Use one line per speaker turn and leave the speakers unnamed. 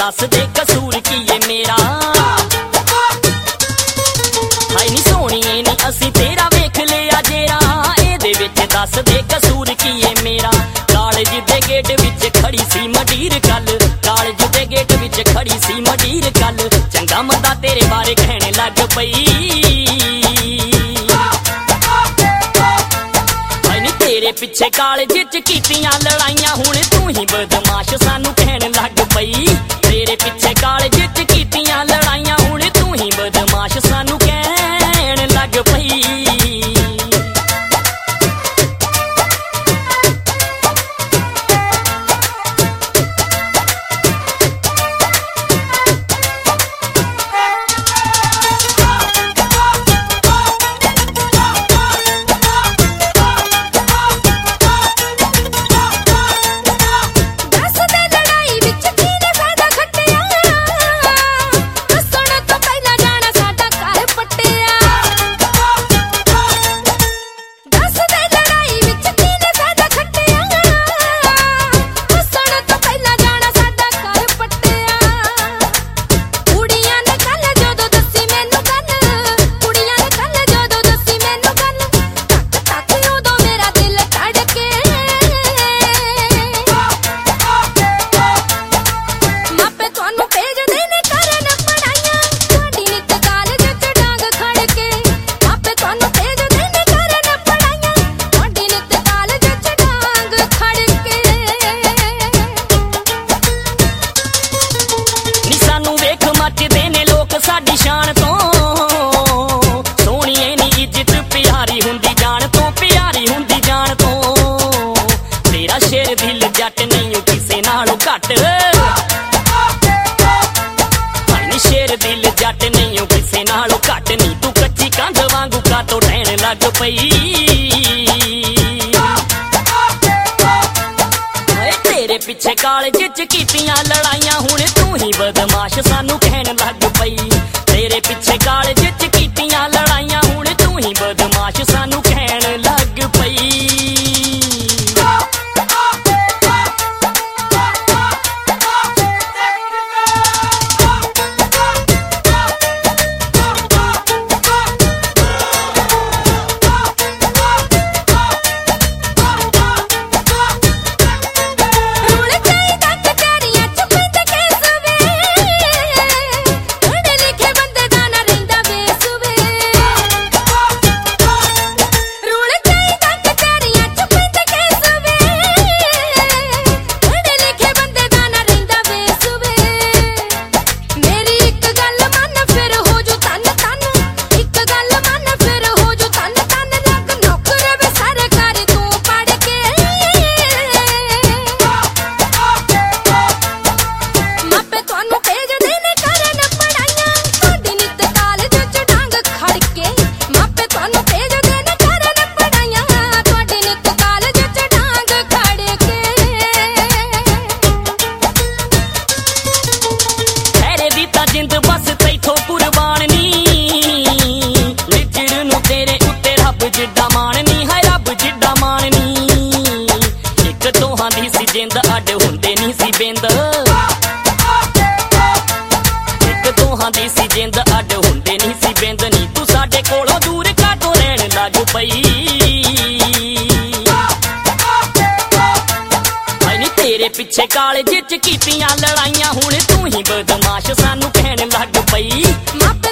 दस दे कसूर की है मेरा। हाय नी सोहणीए नी असीं तेरा वेख लिया जेरा, इहदे विच दस दे कसूर की है मेरा। कालेज दे गेट विच खड़ी सी मडीर कल, कालेज दे गेट विच खड़ी सी मडीर कल, चंगा मंदा तेरे बारे कहने लग पई। तेरे पिछे कालेज च कीतियां लड़ाइयां, हुण तू ही बदमाश सानू कहन लग पई। तेरे पिछे कालेज च कीतियां लड़ाइयां, हुण तू ही बदमाश सानू कहन लग पई। शेर दिल जट नहीं किसे नालों घट, शेर दिल जट नहीं किसे नालों घट नी, तू कच्ची कंध वांगू कातों रहन लग पई। तेरे पिछे कालेज च कीतियां लड़ाइयां, हुण तू ही बदमाश सानू कहन लग पई। तेरे पिछे कालेज च कीतियां लड़ाइयां, हुण तू ही बदमाश सानू कहन लग पई। जिंद अड हुंदे नी सी बिंद, इक दोहां दी सी जिंद अड हुंदे नी सी बिंद नी, तू साडे कोलों दूर काटों रहन लग पई। नी तेरे पिछे कालेज च कीतियां लड़ाइयां, हुण तू ही बदमाश सानू कहन लग पई।